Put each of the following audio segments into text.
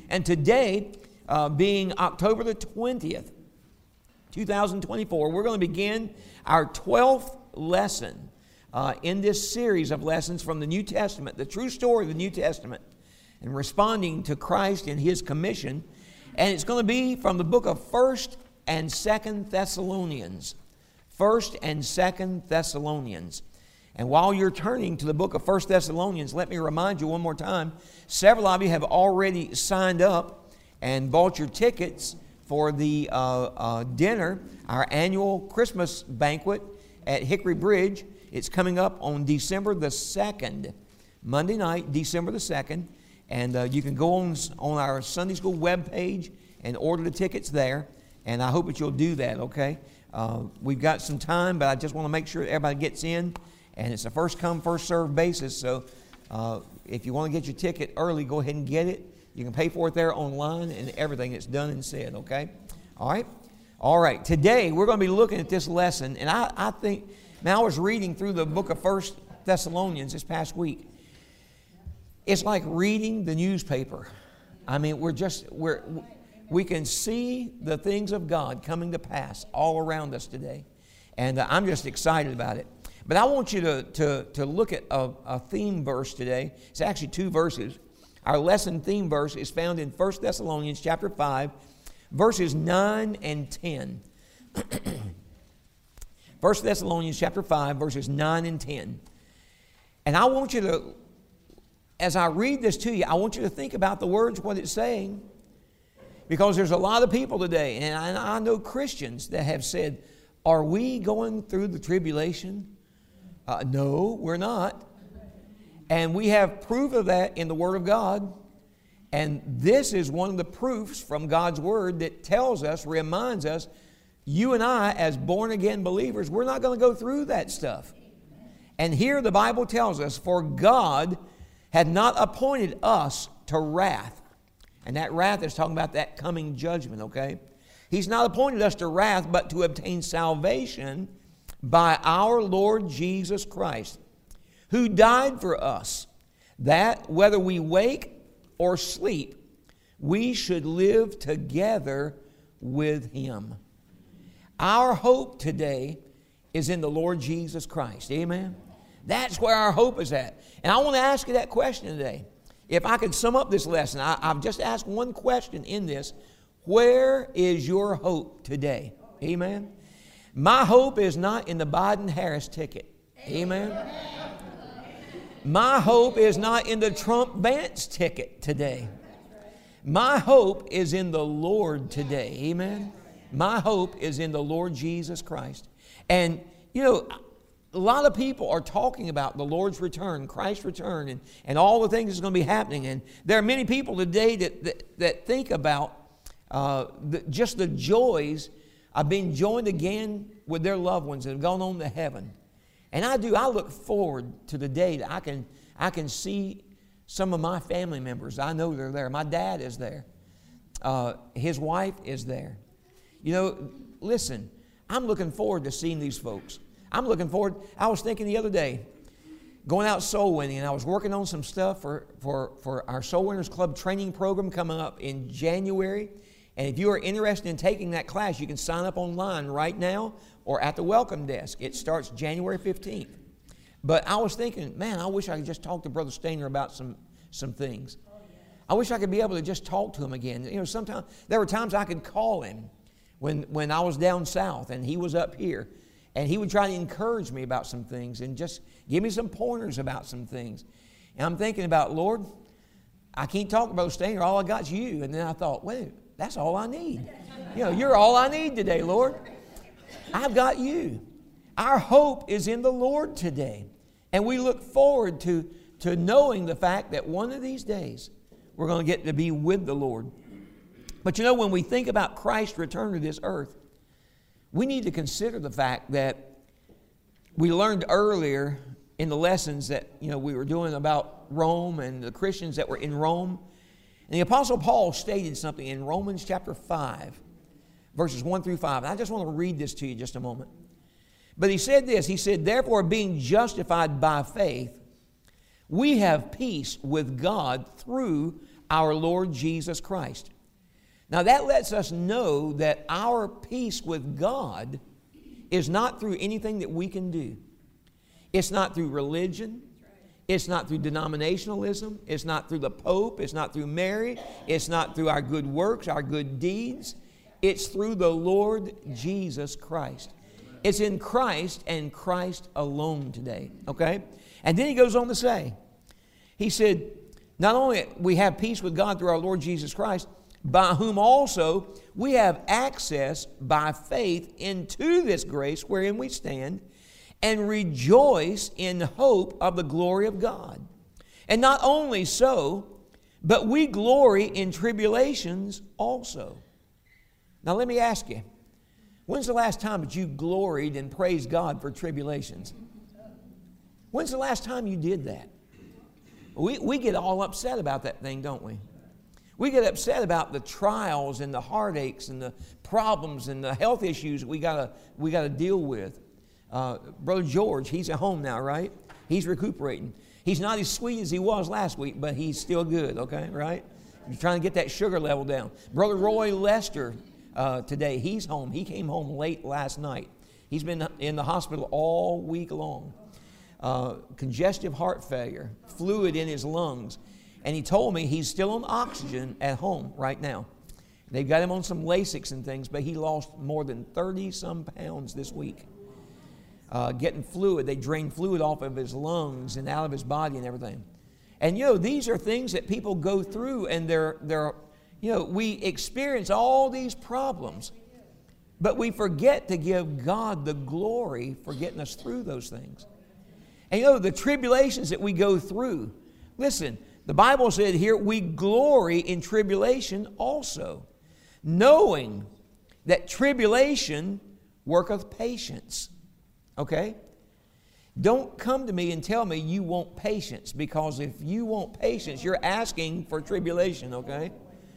And today, being October the 20th, 2024, we're going to begin our 12th lesson in this series of lessons from the New Testament, the true story of the New Testament, and responding to Christ and His commission. And it's going to be from the book of 1st and 2nd Thessalonians. 1st and 2nd Thessalonians. And while you're turning to the book of 1st Thessalonians, let me remind you one more time, several of you have already signed up and bought your tickets for the dinner, our annual Christmas banquet at Hickory Bridge. It's coming up on December the 2nd, Monday night, December the 2nd. And you can go on our Sunday School webpage and order the tickets there. And I hope that you'll do that, okay? We've got some time, but I just want to make sure everybody gets in. And it's a first come, first served basis. So if you want to get your ticket early, go ahead and get it. You can pay for it there online and everything that's done and said, okay? All right? All right. Today, we're going to be looking at this lesson. And I think, now I was reading through the book of 1 Thessalonians this past week. It's like reading the newspaper. I mean, we can see the things of God coming to pass all around us today. And I'm just excited about it. But I want you to look at a theme verse today. It's actually two verses. Our lesson theme verse is found in 1 Thessalonians chapter 5, verses 9 and 10. 1 Thessalonians chapter 5, verses 9 and 10. And I want you to, as I read this to you, I want you to think about the words, what it's saying. Because there's a lot of people today, and I know Christians that have said, are we going through the tribulation? No, we're not. And we have proof of that in the Word of God. And this is one of the proofs from God's Word that tells us, reminds us, you and I as born-again believers, we're not going to go through that stuff. And here the Bible tells us, for God had not appointed us to wrath. And that wrath is talking about that coming judgment, okay? He's not appointed us to wrath, but to obtain salvation by our Lord Jesus Christ, who died for us, that whether we wake or sleep, we should live together with Him. Our hope today is in the Lord Jesus Christ. Amen? That's where our hope is at. And I want to ask you that question today. If I could sum up this lesson, I've just asked one question in this. Where is your hope today? Amen? My hope is not in the Biden-Harris ticket. Amen? My hope is not in the Trump-Vance ticket today. My hope is in the Lord today. Amen? My hope is in the Lord Jesus Christ. And, you know, a lot of people are talking about the Lord's return, Christ's return, and all the things that's going to be happening. And there are many people today that think about just the joys of being joined again with their loved ones that have gone on to heaven. And I look forward to the day that I can see some of my family members. I know they're there. My dad is there. His wife is there. You know, listen, I'm looking forward to seeing these folks. I'm looking forward. I was thinking the other day, going out soul winning, and I was working on some stuff for our Soul Winners Club training program coming up in January. And if you are interested in taking that class, you can sign up online right now or at the welcome desk. It starts January 15th. But I was thinking, man, I wish I could just talk to Brother Stainer about some things. I wish I could be able to just talk to him again. You know, sometimes there were times I could call him when I was down south and he was up here. And he would try to encourage me about some things and just give me some pointers about some things. And I'm thinking about, Lord, I can't talk to Brother Stainer. All I got is you. And then I thought, wait, that's all I need. You know, you're all I need today, Lord. I've got you. Our hope is in the Lord today. And we look forward to knowing the fact that one of these days we're going to get to be with the Lord. But you know, when we think about Christ's return to this earth, we need to consider the fact that we learned earlier in the lessons that, you know, we were doing about Rome and the Christians that were in Rome. And the Apostle Paul stated something in Romans chapter 5, verses 1 through 5. And I just want to read this to you just a moment. But he said this, he said, therefore, being justified by faith, we have peace with God through our Lord Jesus Christ. Now that lets us know that our peace with God is not through anything that we can do. It's not through religion. It's not through denominationalism. It's not through the Pope. It's not through Mary. It's not through our good works, our good deeds. It's through the Lord Jesus Christ. It's in Christ and Christ alone today. Okay? And then he goes on to say, he said, not only we have peace with God through our Lord Jesus Christ, by whom also we have access by faith into this grace wherein we stand, and rejoice in hope of the glory of God. And not only so, but we glory in tribulations also. Now let me ask you, when's the last time that you gloried and praised God for tribulations? When's the last time you did that? We get all upset about that thing, don't we? We get upset about the trials and the heartaches and the problems and the health issues we gotta deal with. Brother George, he's at home now, right? He's recuperating. He's not as sweet as he was last week, but he's still good, okay, right? He's trying to get that sugar level down. Brother Roy Lester, today, he's home. He came home late last night. He's been in the hospital all week long. Congestive heart failure, fluid in his lungs. And he told me he's still on oxygen at home right now. They've got him on some Lasix and things, but he lost more than 30-some pounds this week. Getting fluid. They drained fluid off of his lungs and out of his body and everything. And, you know, these are things that people go through, and they're you know, we experience all these problems, but we forget to give God the glory for getting us through those things. And, you know, the tribulations that we go through, listen, the Bible said here, we glory in tribulation also, knowing that tribulation worketh patience. Okay? Don't come to me and tell me you want patience, because if you want patience, you're asking for tribulation, okay?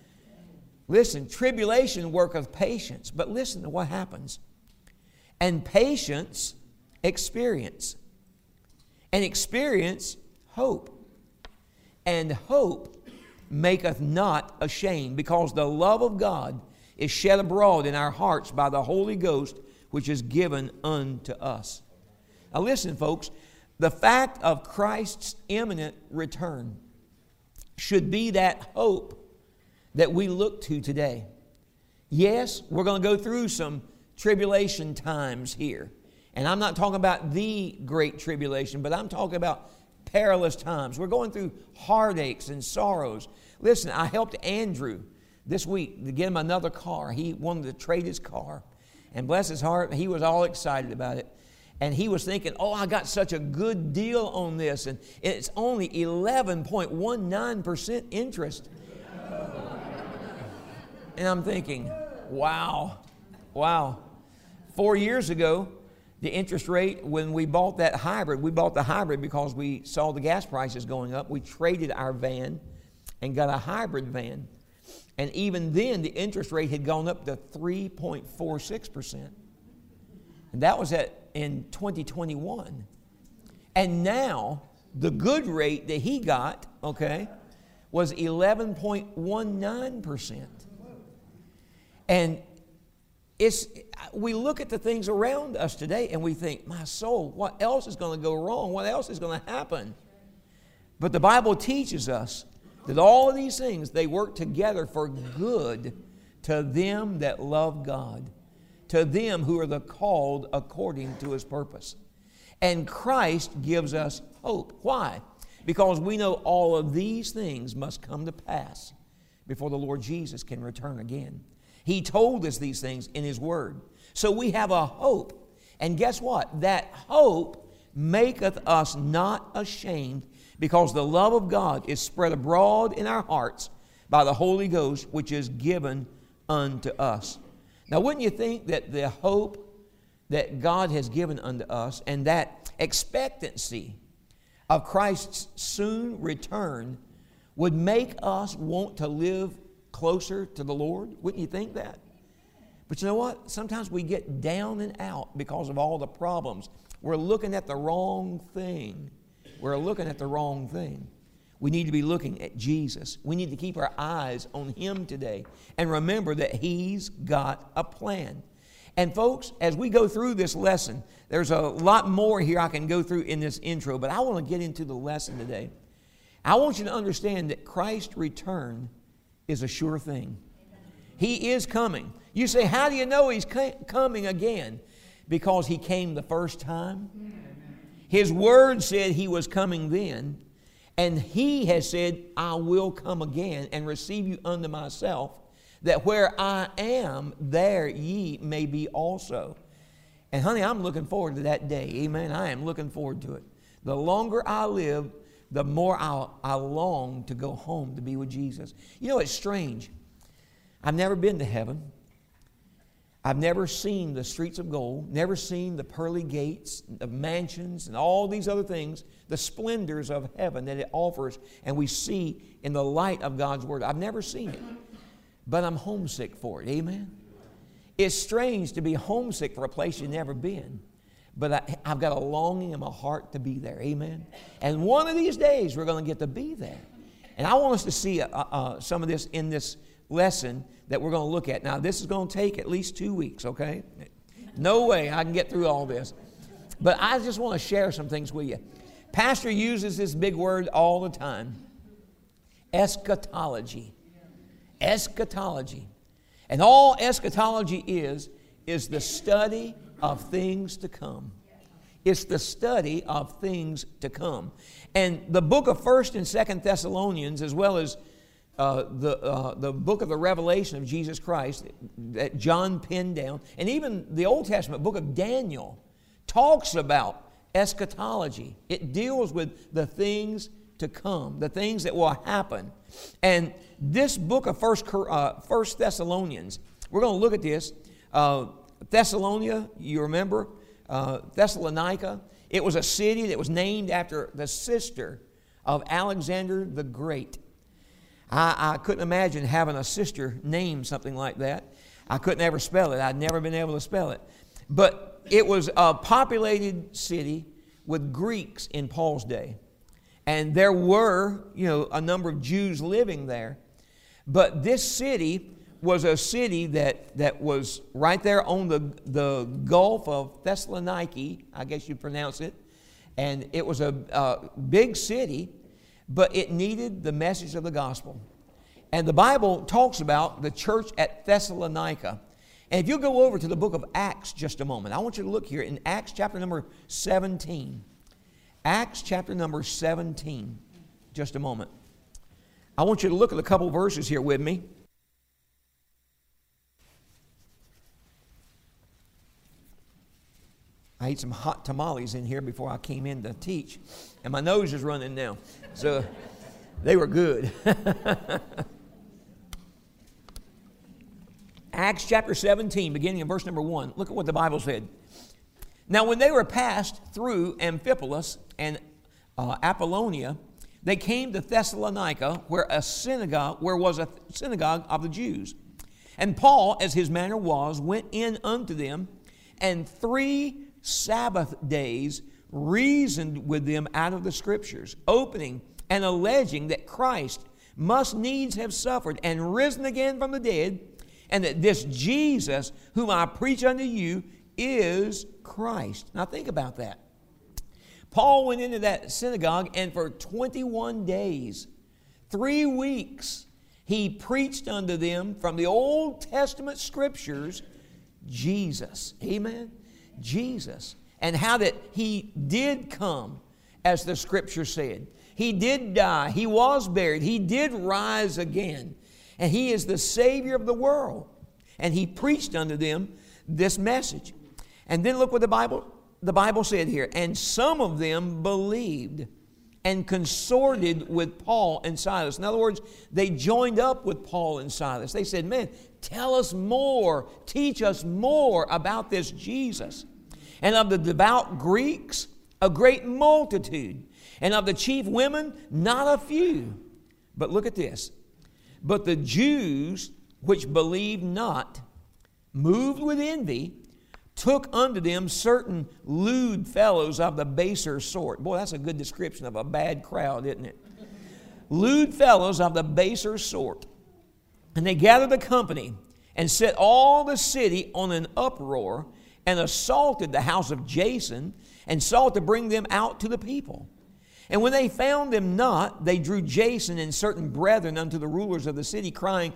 Listen, tribulation worketh patience, but listen to what happens. And patience, experience. And experience, hope. And hope maketh not ashamed, because the love of God is shed abroad in our hearts by the Holy Ghost, which is given unto us. Now listen, folks, the fact of Christ's imminent return should be that hope that we look to today. Yes, we're going to go through some tribulation times here. And I'm not talking about the great tribulation, but I'm talking about perilous times. We're going through heartaches and sorrows. Listen, I helped Andrew this week to get him another car. He wanted to trade his car. And bless his heart, he was all excited about it. And he was thinking, oh, I got such a good deal on this. And it's only 11.19% interest. And I'm thinking, wow. 4 years ago, the interest rate, when we bought that hybrid, we bought the hybrid because we saw the gas prices going up. We traded our van and got a hybrid van. And even then, the interest rate had gone up to 3.46%. And that was in 2021. And now, the good rate that he got, okay, was 11.19%. And we look at the things around us today and we think, my soul, what else is going to go wrong? What else is going to happen? But the Bible teaches us that all of these things, they work together for good to them that love God, to them who are the called according to His purpose. And Christ gives us hope. Why? Because we know all of these things must come to pass before the Lord Jesus can return again. He told us these things in His Word. So we have a hope. And guess what? That hope maketh us not ashamed, because the love of God is spread abroad in our hearts by the Holy Ghost, which is given unto us. Now, wouldn't you think that the hope that God has given unto us and that expectancy of Christ's soon return would make us want to live closer to the Lord? Wouldn't you think that? But you know what? Sometimes we get down and out because of all the problems. We're looking at the wrong thing. We're looking at the wrong thing. We need to be looking at Jesus. We need to keep our eyes on Him today and remember that He's got a plan. And folks, as we go through this lesson, there's a lot more here I can go through in this intro, but I want to get into the lesson today. I want you to understand that Christ's return is a sure thing. He is coming. You say, how do you know He's coming again? Because He came the first time. His Word said He was coming then. And He has said, I will come again and receive you unto myself, that where I am, there ye may be also. And honey, I'm looking forward to that day. Amen. I am looking forward to it. The longer I live, the more I long to go home to be with Jesus. You know, it's strange. I've never been to heaven. I've never seen the streets of gold, never seen the pearly gates, the mansions, and all these other things, the splendors of heaven that it offers, and we see in the light of God's Word. I've never seen it, but I'm homesick for it. Amen? It's strange to be homesick for a place you've never been, but I've got a longing in my heart to be there. Amen? And one of these days, we're going to get to be there. And I want us to see some of this in this lesson that we're going to look at. Now, this is going to take at least 2 weeks, okay? No way I can get through all this. But I just want to share some things with you. Pastor uses this big word all the time. Eschatology. Eschatology. And all eschatology is the study of things to come. It's the study of things to come. And the book of 1st and 2nd Thessalonians, as well as the book of the Revelation of Jesus Christ that John penned down, and even the Old Testament book of Daniel talks about eschatology. It deals with the things to come, the things that will happen. And this book of First Thessalonians, we're going to look at this. Thessalonica, you remember? Thessalonica. It was a city that was named after the sister of Alexander the Great. I couldn't imagine having a sister named something like that. I couldn't ever spell it. I'd never been able to spell it. But it was a populated city with Greeks in Paul's day. And there were, a number of Jews living there. But this city was a city that was right there on the Gulf of Thessaloniki, I guess you pronounce it. And it was a big city, but it needed the message of the gospel. And the Bible talks about the church at Thessalonica. And if you'll go over to the book of Acts just a moment, I want you to look here in Acts chapter number 17. Acts chapter number 17, just a moment. I want you to look at a couple verses here with me. I ate some hot tamales in here before I came in to teach, and my nose is running now. So they were good. Acts chapter 17, beginning in verse number 1. Look at what the Bible said. Now, when they were passed through Amphipolis and Apollonia, they came to Thessalonica, where was a synagogue of the Jews. And Paul, as his manner was, went in unto them, and 3 Sabbath days reasoned with them out of the Scriptures, opening and alleging that Christ must needs have suffered and risen again from the dead, and that this Jesus, whom I preach unto you, is Christ. Now think about that. Paul went into that synagogue, and for 21 days, 3 weeks, he preached unto them from the Old Testament Scriptures, Jesus. Amen? Jesus. And how that He did come, as the Scripture said. He did die. He was buried. He did rise again. And He is the Savior of the world. And he preached unto them this message. And then look what the Bible said here. And some of them believed and consorted with Paul and Silas. In other words, they joined up with Paul and Silas. They said, man, tell us more, teach us more about this Jesus. And of the devout Greeks, a great multitude. And of the chief women, not a few. But look at this. But the Jews which believed not, moved with envy, took unto them certain lewd fellows of the baser sort. Boy, that's a good description of a bad crowd, isn't it? lewd fellows of the baser sort. And they gathered the company and set all the city on an uproar and assaulted the house of Jason and sought to bring them out to the people. And when they found them not, they drew Jason and certain brethren unto the rulers of the city, crying,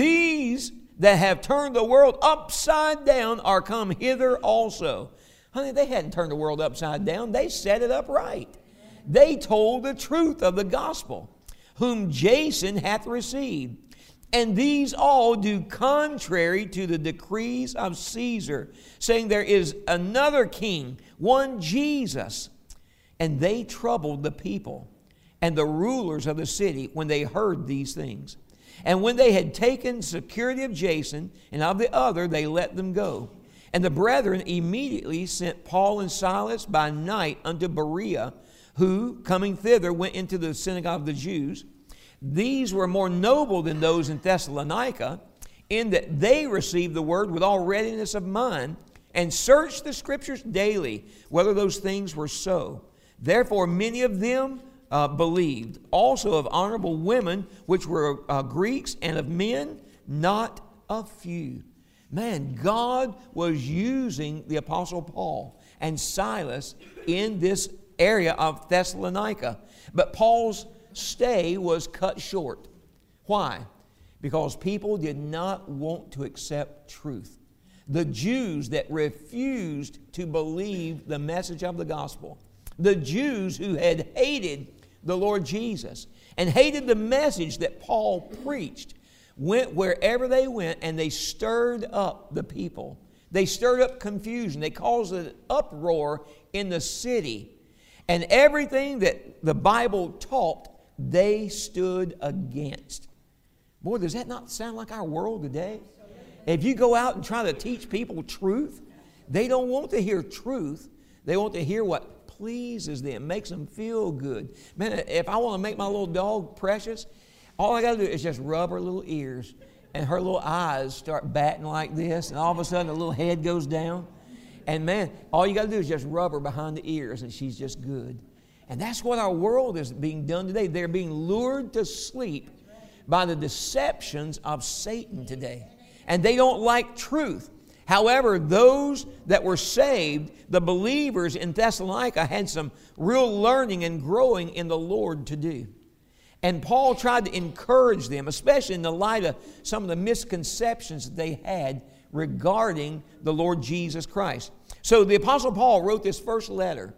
These that have turned the world upside down are come hither also. Honey, they hadn't turned the world upside down. They set it up right. They told the truth of the gospel, whom Jason hath received. And these all do contrary to the decrees of Caesar, saying there is another king, one Jesus. And they troubled the people and the rulers of the city when they heard these things. And when they had taken security of Jason and of the other, they let them go. And the brethren immediately sent Paul and Silas by night unto Berea, who, coming thither, went into the synagogue of the Jews. These were more noble than those in Thessalonica, in that they received the word with all readiness of mind, and searched the Scriptures daily, whether those things were so. Therefore many of them believed, also of honorable women, which were Greeks, and of men, not a few. Man, God was using the Apostle Paul and Silas in this area of Thessalonica. But Paul's stay was cut short. Why? Because people did not want to accept truth. The Jews that refused to believe the message of the gospel. The Jews who had hated the Lord Jesus and hated the message that Paul preached went wherever they went, and they stirred up the people. They stirred up confusion. They caused an uproar in the city. And everything that the Bible taught, they stood against. Boy, does that not sound like our world today? If you go out and try to teach people truth, they don't want to hear truth. They want to hear what pleases them, makes them feel good. Man, if I want to make my little dog precious, all I got to do is just rub her little ears, and her little eyes start batting like this, and all of a sudden the little head goes down. And man, all you got to do is just rub her behind the ears, and she's just good. And that's what our world is being done today. They're being lured to sleep by the deceptions of Satan today. And they don't like truth. However, those that were saved, the believers in Thessalonica, had some real learning and growing in the Lord to do. And Paul tried to encourage them, especially in the light of some of the misconceptions that they had regarding the Lord Jesus Christ. So the Apostle Paul wrote this first letter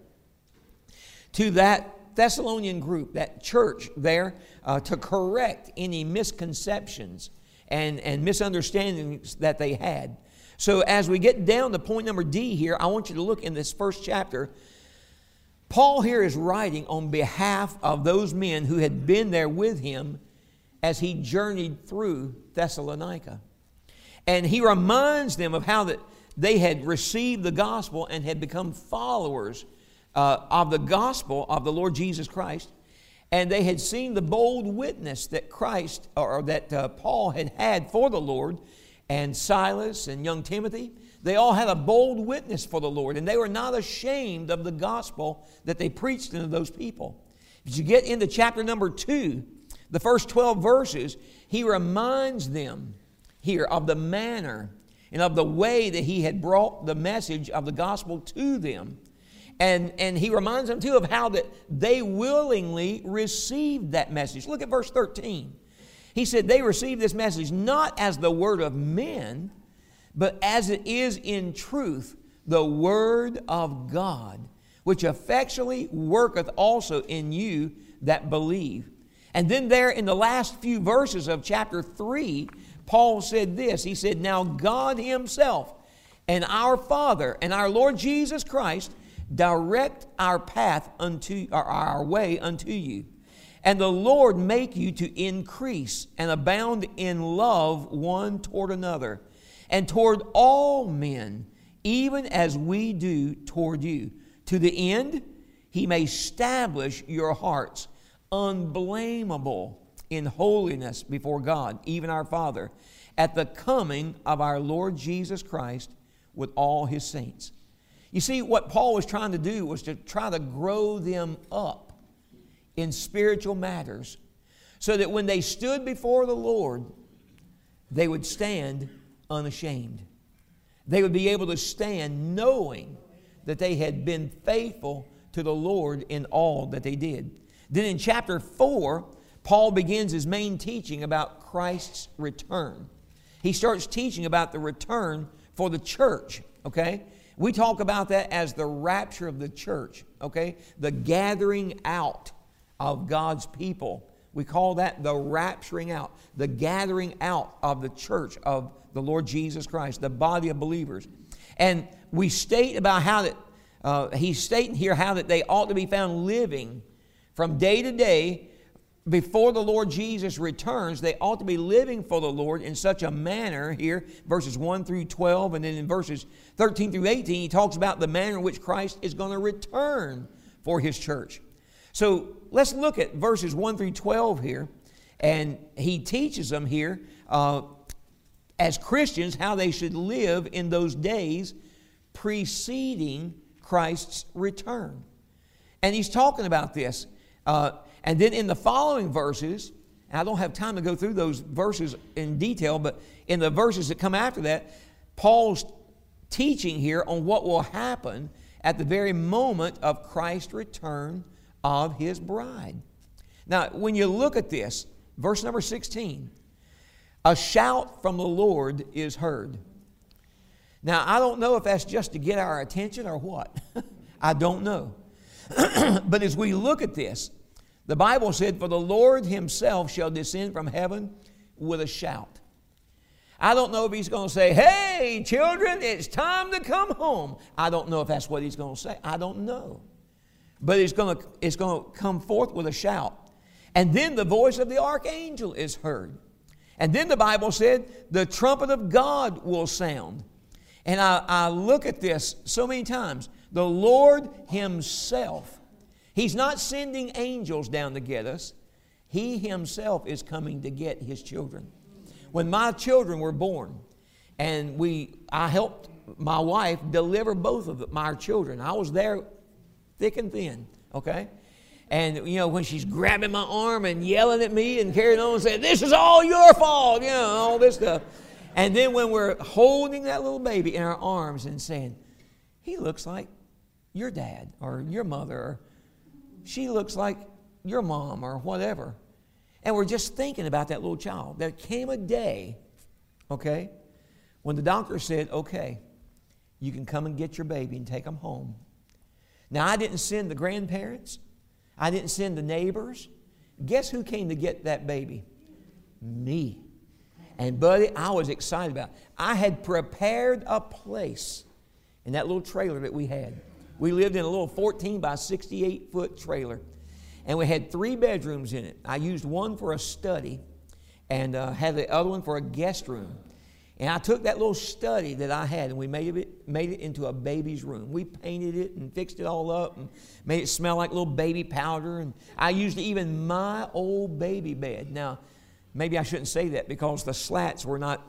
to that Thessalonian group, that church there, to correct any misconceptions and misunderstandings that they had. So as we get down to point number D here, I want you to look in this first chapter. Paul here is writing on behalf of those men who had been there with him as he journeyed through Thessalonica. And he reminds them of how that they had received the gospel and had become followers of the gospel of the Lord Jesus Christ. And they had seen the bold witness that Christ, or that Paul had for the Lord, and Silas and young Timothy. They all had a bold witness for the Lord, and they were not ashamed of the gospel that they preached into those people. As you get into chapter number 2, the first 12 verses, he reminds them here of the manner and of the way that he had brought the message of the gospel to them. And he reminds them too of how that they willingly received that message. Look at verse 13. He said they received this message not as the word of men, but as it is in truth, the word of God, which effectually worketh also in you that believe. And then there in the last few verses of chapter 3, Paul said this. He said, Now God himself and our Father and our Lord Jesus Christ direct our path unto, or our way unto you. And the Lord make you to increase and abound in love one toward another, and toward all men, even as we do toward you, to the end he may establish your hearts unblameable in holiness before God, even our Father, at the coming of our Lord Jesus Christ with all his saints. You see, what Paul was trying to do was to try to grow them up in spiritual matters, so that when they stood before the Lord, they would stand unashamed. They would be able to stand knowing that they had been faithful to the Lord in all that they did. Then in chapter 4, Paul begins his main teaching about Christ's return. He starts teaching about the return for the church, okay? We talk about that as the rapture of the church, okay? The gathering out of God's people. We call that the rapturing out, the gathering out of the church of the Lord Jesus Christ, the body of believers. And we state about how that, he's stating here how that they ought to be found living from day to day before the Lord Jesus returns. They ought to be living for the Lord in such a manner here, verses 1 through 12, and then in verses 13 through 18, he talks about the manner in which Christ is going to return for His church. So let's look at verses 1 through 12 here, and he teaches them here as Christians how they should live in those days preceding Christ's return. And he's talking about this. And then in the following verses, and I don't have time to go through those verses in detail, but in the verses that come after that, Paul's teaching here on what will happen at the very moment of Christ's return of His bride. Now, when you look at this, verse number 16, a shout from the Lord is heard. Now, I don't know if that's just to get our attention or what. I don't know. But as we look at this, the Bible said, "For the Lord Himself shall descend from heaven with a shout." I don't know if He's going to say, "Hey, children, it's time to come home." I don't know if that's what He's going to say. I don't know. But it's going to come forth with a shout. And then the voice of the archangel is heard. And then the Bible said, the trumpet of God will sound. And I look at this so many times. The Lord Himself, He's not sending angels down to get us. He Himself is coming to get His children. When my children were born, and I helped my wife deliver both of my children. I was there thick and thin, okay? And, you know, when she's grabbing my arm and yelling at me and carrying on and saying, "This is all your fault," you know, all this stuff. And then when we're holding that little baby in our arms and saying, "He looks like your dad or your mother," or "She looks like your mom," or whatever. And we're just thinking about that little child. There came a day, okay, when the doctor said, "Okay, you can come and get your baby and take them home." Now, I didn't send the grandparents. I didn't send the neighbors. Guess who came to get that baby? Me. And, buddy, I was excited about it. I had prepared a place in that little trailer that we had. We lived in a little 14 by 68-foot trailer. And we had 3 bedrooms in it. I used one for a study and had the other one for a guest room. And I took that little study that I had and we made it into a baby's room. We painted it and fixed it all up and made it smell like little baby powder. And I used even my old baby bed. Now, maybe I shouldn't say that because the slats were not,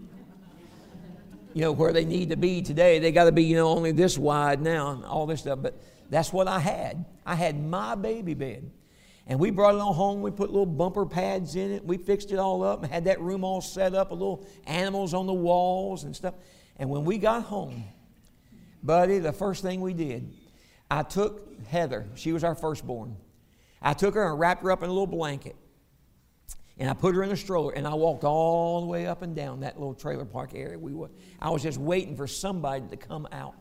you know, where they need to be today. They got to be, you know, only this wide now and all this stuff. But that's what I had. I had my baby bed. And we brought it on home. We put little bumper pads in it. We fixed it all up and had that room all set up with little animals on the walls and stuff. And when we got home, buddy, the first thing we did, I took Heather. She was our firstborn. I took her and wrapped her up in a little blanket. And I put her in a stroller, and I walked all the way up and down that little trailer park area. I was just waiting for somebody to come out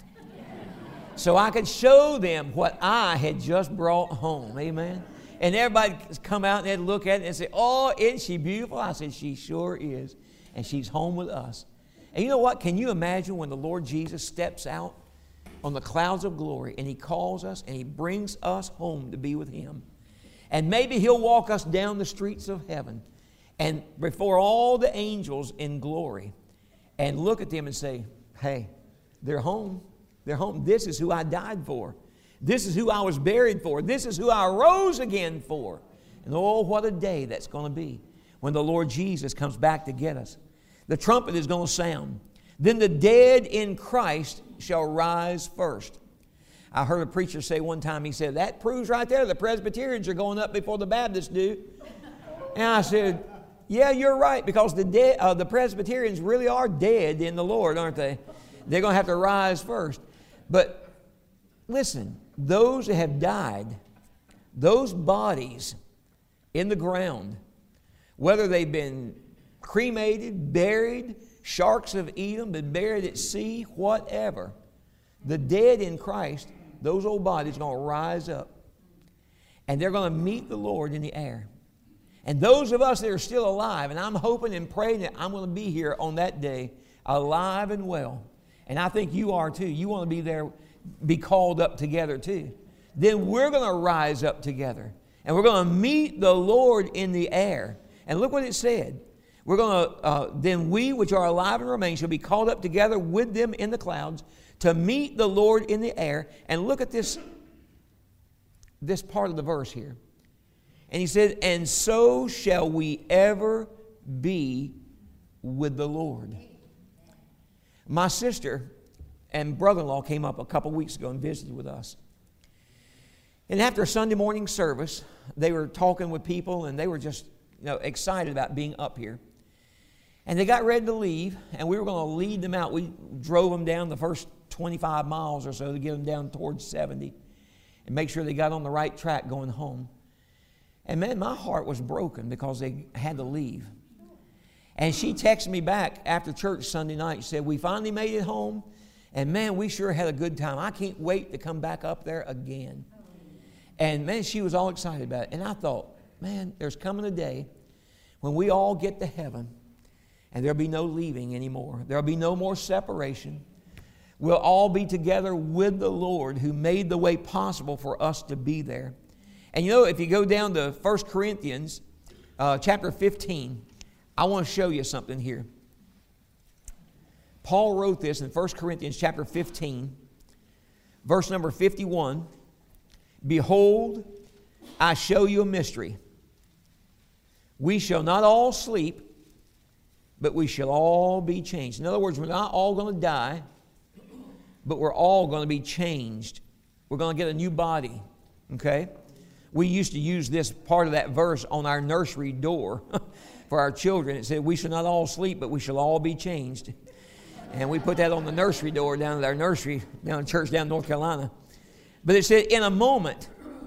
so I could show them what I had just brought home. Amen. And everybody come out and they'd look at it and say, "Oh, isn't she beautiful?" I said, "She sure is. And she's home with us." And you know what? Can you imagine when the Lord Jesus steps out on the clouds of glory and He calls us and He brings us home to be with Him? And maybe He'll walk us down the streets of heaven and before all the angels in glory and look at them and say, "Hey, they're home. They're home. This is who I died for. This is who I was buried for. This is who I rose again for." And oh, what a day that's going to be when the Lord Jesus comes back to get us. The trumpet is going to sound. Then the dead in Christ shall rise first. I heard a preacher say one time, he said, "That proves right there the Presbyterians are going up before the Baptists do." And I said, yeah, you're right, because the Presbyterians really are dead in the Lord, aren't they? They're going to have to rise first. But listen, those that have died, those bodies in the ground, whether they've been cremated, buried, sharks have eaten them, been buried at sea, whatever, the dead in Christ, those old bodies are going to rise up. And they're going to meet the Lord in the air. And those of us that are still alive, and I'm hoping and praying that I'm going to be here on that day, alive and well. And I think you are too. You want to be there, be called up together too. Then we're going to rise up together. And we're going to meet the Lord in the air. And look what it said. We're going to, then we which are alive and remain shall be called up together with them in the clouds to meet the Lord in the air. And look at this part of the verse here. And he said, and so shall we ever be with the Lord. My sister and brother-in-law came up a couple weeks ago and visited with us. And after Sunday morning service, they were talking with people, and they were just excited about being up here. And they got ready to leave, and we were going to lead them out. We drove them down the first 25 miles or so to get them down towards 70 and make sure they got on the right track going home. And man, my heart was broken because they had to leave. And she texted me back after church Sunday night. She said, we finally made it home, and man, we sure had a good time. I can't wait to come back up there again. And man, she was all excited about it. And I thought, man, there's coming a day when we all get to heaven and there'll be no leaving anymore. There'll be no more separation. We'll all be together with the Lord who made the way possible for us to be there. And if you go down to 1 Corinthians chapter 15, I want to show you something here. Paul wrote this in 1 Corinthians chapter 15, verse number 51. Behold, I show you a mystery. We shall not all sleep, but we shall all be changed. In other words, we're not all going to die, but we're all going to be changed. We're going to get a new body, okay? We used to use this part of that verse on our nursery door for our children. It said, we shall not all sleep, but we shall all be changed. And we put that on the nursery door down at our nursery, down in church down in North Carolina. But it said, in a moment,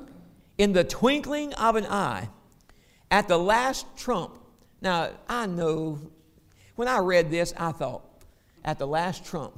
in the twinkling of an eye, at the last trump. Now, I know, when I read this, I thought, at the last trump.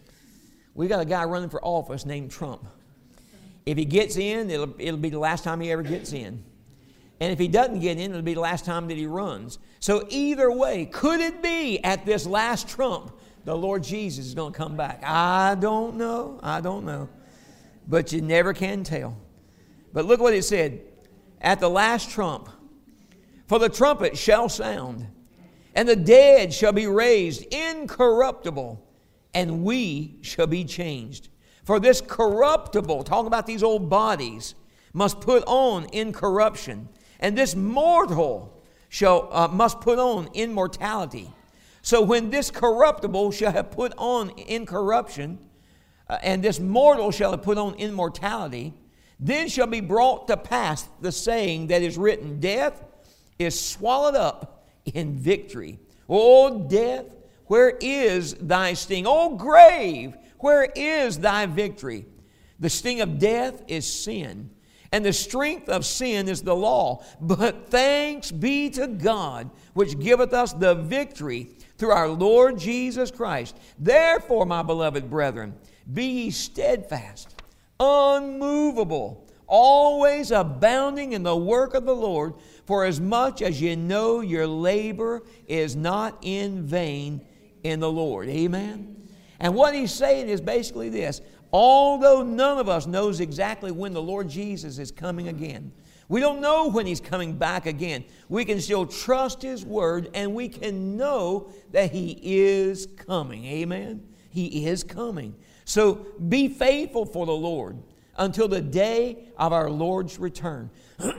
We got a guy running for office named Trump. If he gets in, it'll be the last time he ever gets in. And if he doesn't get in, it'll be the last time that he runs. So either way, could it be at this last trump, the Lord Jesus is going to come back? I don't know. But you never can tell. But look what it said. At the last trump, for the trumpet shall sound, and the dead shall be raised incorruptible, and we shall be changed. For this corruptible, talking about these old bodies, must put on incorruption, and this mortal must put on immortality. So when this corruptible shall have put on incorruption, and this mortal shall have put on immortality, then shall be brought to pass the saying that is written, death is swallowed up in victory. O death, where is thy sting? O grave, where is thy victory? The sting of death is sin, and the strength of sin is the law. But thanks be to God, which giveth us the victory through our Lord Jesus Christ. Therefore, my beloved brethren, be ye steadfast, unmovable, always abounding in the work of the Lord, for as much as ye know your labor is not in vain in the Lord. Amen? And what he's saying is basically this. Although none of us knows exactly when the Lord Jesus is coming again, we don't know when he's coming back again, we can still trust his word, and we can know that he is coming. Amen? He is coming. So be faithful for the Lord until the day of our Lord's return.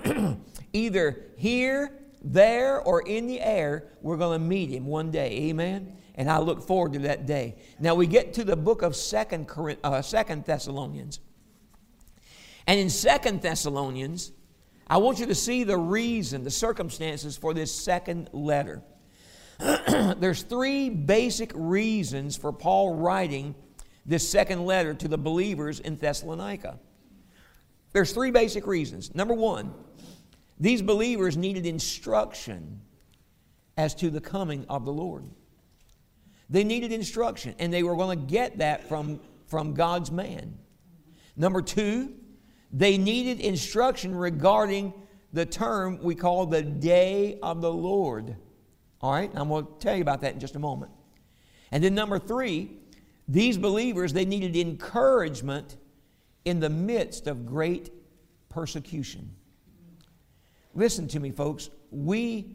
Either here, there, or in the air, we're going to meet him one day. Amen? And I look forward to that day. Now we get to the book of 2 Thessalonians. And in 2 Thessalonians, I want you to see the reason, the circumstances for this second letter. There's three basic reasons for Paul writing this second letter to the believers in Thessalonica. There's three basic reasons. Number one, these believers needed instruction as to the coming of the Lord. They needed instruction, and they were going to get that from God's man. Number two, they needed instruction regarding the term we call the day of the Lord. All right, I'm going to tell you about that in just a moment. And then number three, these believers, they needed encouragement in the midst of great persecution. Listen to me, folks. We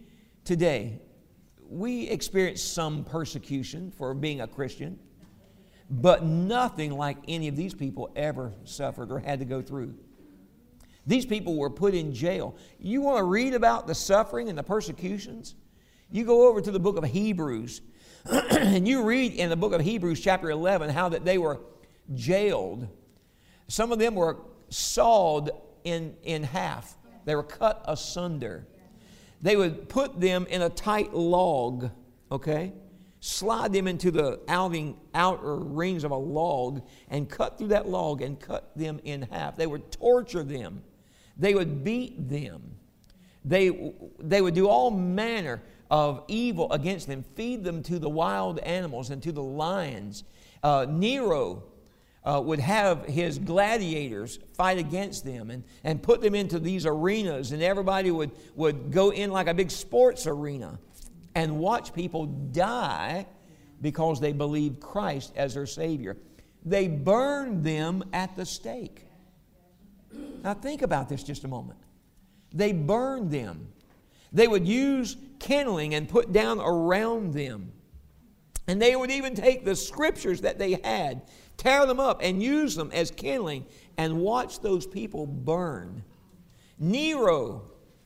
experience some persecution for being a Christian, but nothing like any of these people ever suffered or had to go through. These people were put in jail. You want to read about the suffering and the persecutions? You go over to the book of Hebrews, and you read in the book of Hebrews chapter 11 how that they were jailed. Some of them were sawed in half. They were cut asunder. They would put them in a tight log, okay? Slide them into the outer rings of a log and cut through that log and cut them in half. They would torture them. They would beat them. They would do all manner of evil against them, feed them to the wild animals and to the lions. Nero would have his gladiators fight against them and put them into these arenas, and everybody would go in like a big sports arena and watch people die because they believed Christ as their Savior. They burned them at the stake. Now think about this just a moment. They burned them. They would use kindling and put down around them. And they would even take the scriptures that they had, tear them up and use them as kindling and watch those people burn. Nero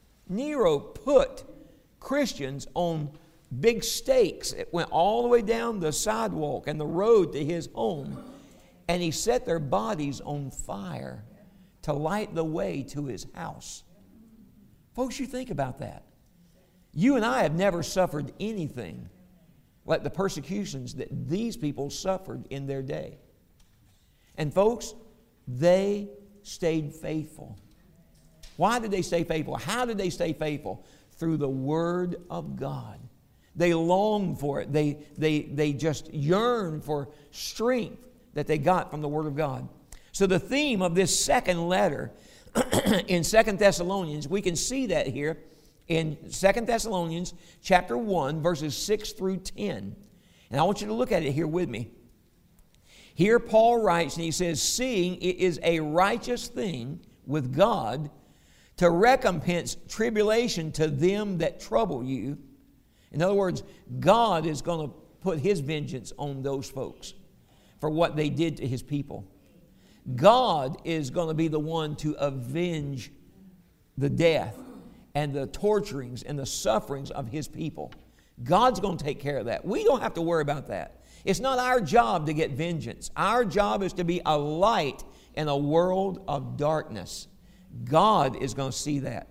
put Christians on big stakes. It went all the way down the sidewalk and the road to his home. And he set their bodies on fire to light the way to his house. Folks, you think about that. You and I have never suffered anything like the persecutions that these people suffered in their day. And folks, they stayed faithful. Why did they stay faithful? How did they stay faithful? Through the Word of God. They longed for it. They just yearned for strength that they got from the Word of God. So the theme of this second letter in 2 Thessalonians, we can see that here in 2 Thessalonians chapter 1, verses 6 through 10. And I want you to look at it here with me. Here Paul writes, and he says, "Seeing it is a righteous thing with God to recompense tribulation to them that trouble you." In other words, God is going to put His vengeance on those folks for what they did to His people. God is going to be the one to avenge the death and the torturings and the sufferings of His people. God's going to take care of that. We don't have to worry about that. It's not our job to get vengeance. Our job is to be a light in a world of darkness. God is going to see that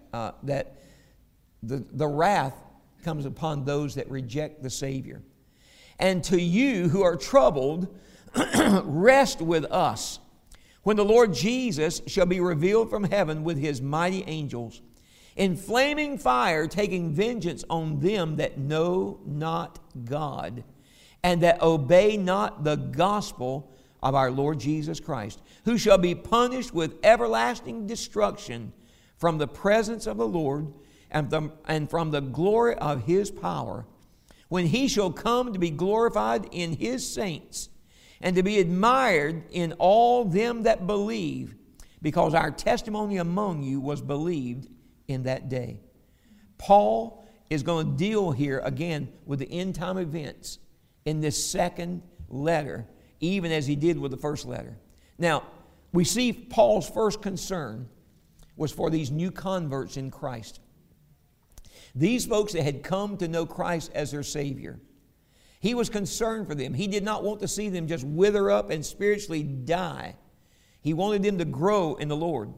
the wrath comes upon those that reject the Savior. "And to you who are troubled, rest with us, when the Lord Jesus shall be revealed from heaven with His mighty angels, in flaming fire, taking vengeance on them that know not God, and that obey not the gospel of our Lord Jesus Christ, who shall be punished with everlasting destruction from the presence of the Lord and from the glory of His power, when He shall come to be glorified in His saints, and to be admired in all them that believe, because our testimony among you was believed in that day." Paul is going to deal here again with the end time events in this second letter, even as he did with the first letter. Now, we see Paul's first concern was for these new converts in Christ. These folks that had come to know Christ as their Savior. He was concerned for them. He did not want to see them just wither up and spiritually die. He wanted them to grow in the Lord.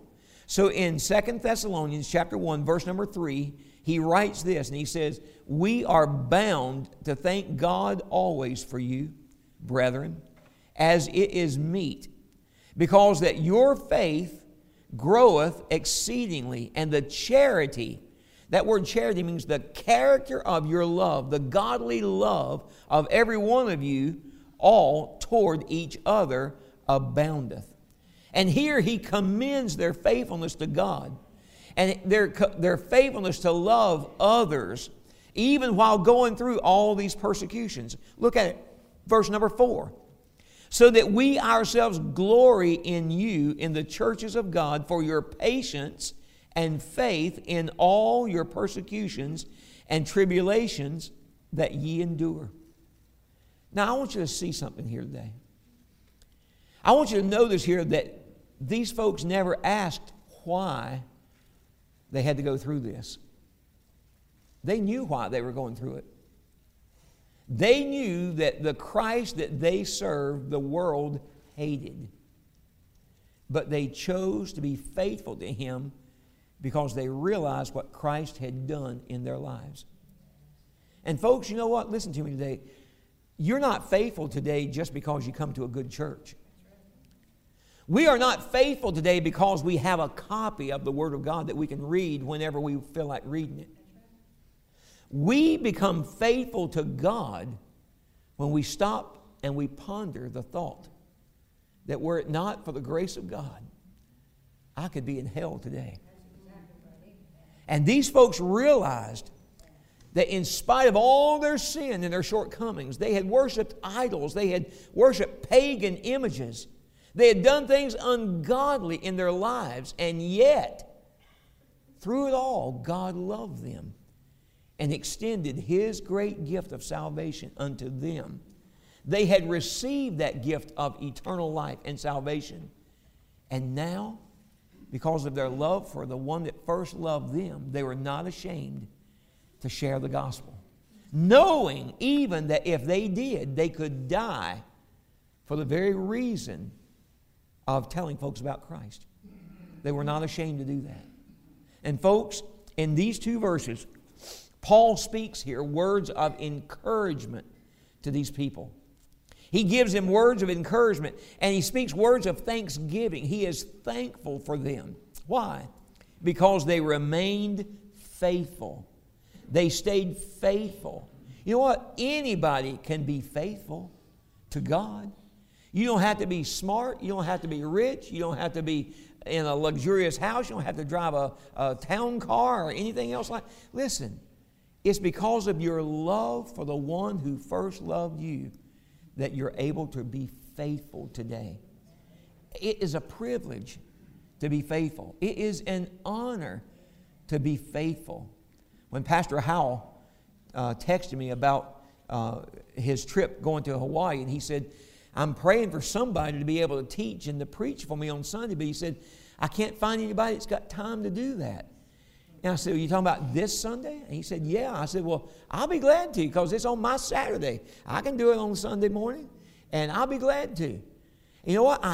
So in 2 Thessalonians chapter 1, verse number 3, he writes this, and he says, "We are bound to thank God always for you, brethren, as it is meet, because that your faith groweth exceedingly, and the charity," that word charity means the character of your love, the godly love of every one of you, all toward each other aboundeth. And here he commends their faithfulness to God and their faithfulness to love others, even while going through all these persecutions. Look at it, verse number 4. "So that we ourselves glory in you in the churches of God for your patience and faith in all your persecutions and tribulations that ye endure." Now I want you to see something here today. I want you to notice here that these folks never asked why they had to go through this. They knew why they were going through it. They knew that the Christ that they served, the world hated. But they chose to be faithful to Him because they realized what Christ had done in their lives. And folks, you know what? Listen to me today. You're not faithful today just because you come to a good church. We are not faithful today because we have a copy of the Word of God that we can read whenever we feel like reading it. We become faithful to God when we stop and we ponder the thought that were it not for the grace of God, I could be in hell today. And these folks realized that in spite of all their sin and their shortcomings, they had worshiped idols, they had worshiped pagan images, they had done things ungodly in their lives, and yet, through it all, God loved them and extended His great gift of salvation unto them. They had received that gift of eternal life and salvation. And now, because of their love for the one that first loved them, they were not ashamed to share the gospel, knowing even that if they did, they could die for the very reason of telling folks about Christ. They were not ashamed to do that. And folks, in these two verses, Paul speaks here words of encouragement to these people. He gives them words of encouragement, and he speaks words of thanksgiving. He is thankful for them. Why? Because they remained faithful. They stayed faithful. You know what? Anybody can be faithful to God. You don't have to be smart. You don't have to be rich. You don't have to be in a luxurious house. You don't have to drive a town car or anything else like that. Listen, it's because of your love for the one who first loved you that you're able to be faithful today. It is a privilege to be faithful. It is an honor to be faithful. When Pastor Howell texted me about his trip going to Hawaii, and he said, "I'm praying for somebody to be able to teach and to preach for me on Sunday," but he said, "I can't find anybody that's got time to do that." And I said, "Are you talking about this Sunday?" And he said, "Yeah." I said, "Well, I'll be glad to, because it's on my Saturday. I can do it on Sunday morning, and I'll be glad to." You know what? I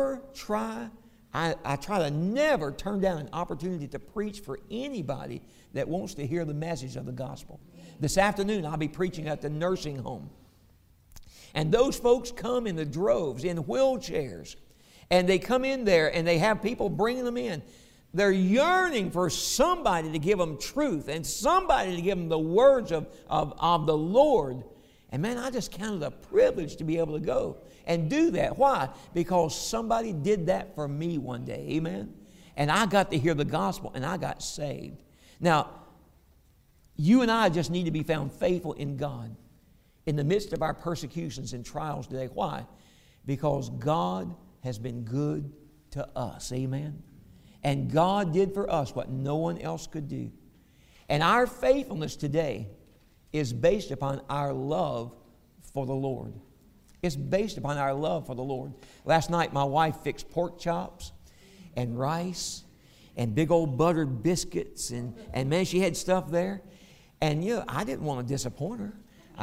try to never turn down an opportunity to preach for anybody that wants to hear the message of the gospel. This afternoon, I'll be preaching at the nursing home. And those folks come in the droves, in wheelchairs, and they come in there and they have people bringing them in. They're yearning for somebody to give them truth and somebody to give them the words of the Lord. And man, I just count it a privilege to be able to go and do that. Why? Because somebody did that for me one day. Amen? And I got to hear the gospel and I got saved. Now, you and I just need to be found faithful in God in the midst of our persecutions and trials today. Why? Because God has been good to us. Amen? And God did for us what no one else could do. And our faithfulness today is based upon our love for the Lord. It's based upon our love for the Lord. Last night, my wife fixed pork chops and rice and big old buttered biscuits. And man, she had stuff there. And, you know, I didn't want to disappoint her.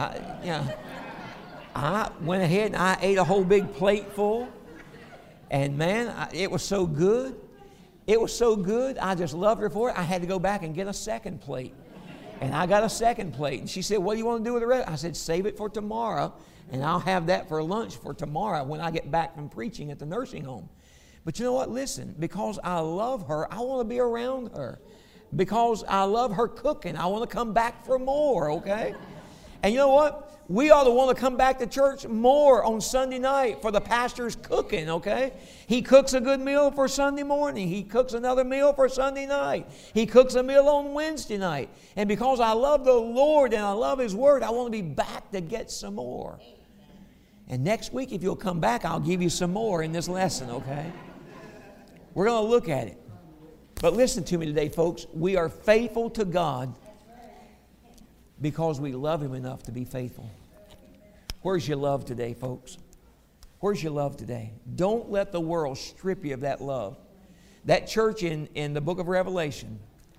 I went ahead and I ate a whole big plate full. And man, it was so good. It was so good, I just loved her for it. I had to go back and get a second plate. And I got a second plate. And she said, what do you want to do with the rest? I said, save it for tomorrow, and I'll have that for lunch for tomorrow when I get back from preaching at the nursing home. But you know what? Listen, because I love her, I want to be around her. Because I love her cooking, I want to come back for more, okay? And you know what? We ought to want to come back to church more on Sunday night for the pastor's cooking, okay? He cooks a good meal for Sunday morning. He cooks another meal for Sunday night. He cooks a meal on Wednesday night. And because I love the Lord and I love His Word, I want to be back to get some more. And next week, if you'll come back, I'll give you some more in this lesson, okay? We're going to look at it. But listen to me today, folks. We are faithful to God because we love Him enough to be faithful. Where's your love today, folks? Where's your love today? Don't let the world strip you of that love. That church in the book of Revelation,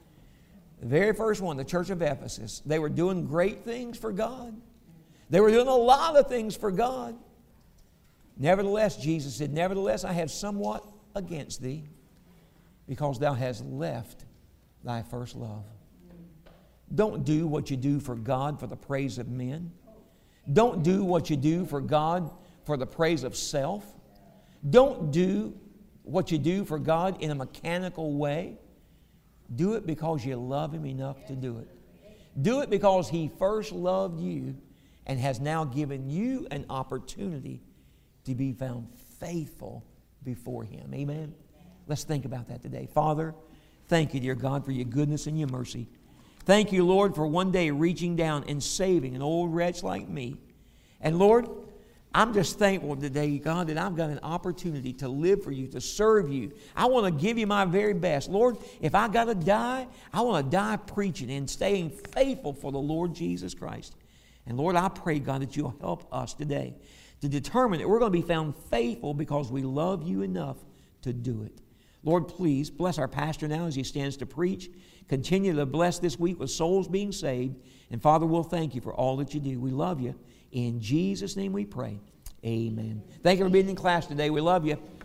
the very first one, the church of Ephesus, they were doing great things for God. They were doing a lot of things for God. Nevertheless, Jesus said, nevertheless, I have somewhat against thee, because thou hast left thy first love. Don't do what you do for God for the praise of men. Don't do what you do for God for the praise of self. Don't do what you do for God in a mechanical way. Do it because you love Him enough to do it. Do it because He first loved you and has now given you an opportunity to be found faithful before Him. Amen? Let's think about that today. Father, thank you, dear God, for your goodness and your mercy. Thank you, Lord, for one day reaching down and saving an old wretch like me. And Lord, I'm just thankful today, God, that I've got an opportunity to live for you, to serve you. I want to give you my very best. Lord, if I got to die, I want to die preaching and staying faithful for the Lord Jesus Christ. And Lord, I pray, God, that you'll help us today to determine that we're going to be found faithful because we love you enough to do it. Lord, please bless our pastor now as he stands to preach. Continue to bless this week with souls being saved. And Father, we'll thank you for all that you do. We love you. In Jesus' name we pray. Amen. Thank you for being in class today. We love you.